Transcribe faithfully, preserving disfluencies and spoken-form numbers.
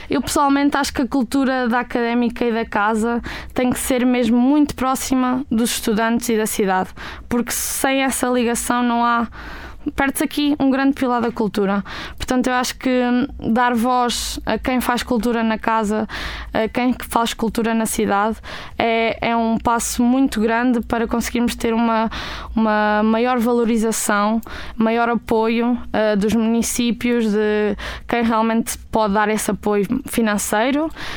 Eu pessoalmente acho que a cultura da académica e da casa tem que ser mesmo muito próxima dos estudantes e da cidade, porque sem essa ligação não há... Perde-se aqui um grande pilar da cultura. Portanto, eu acho que dar voz a quem faz cultura na casa, a quem faz cultura na cidade, é, é um passo muito grande para conseguirmos ter uma, uma maior valorização, maior apoio uh, dos municípios, de quem realmente pode dar esse apoio financeiro,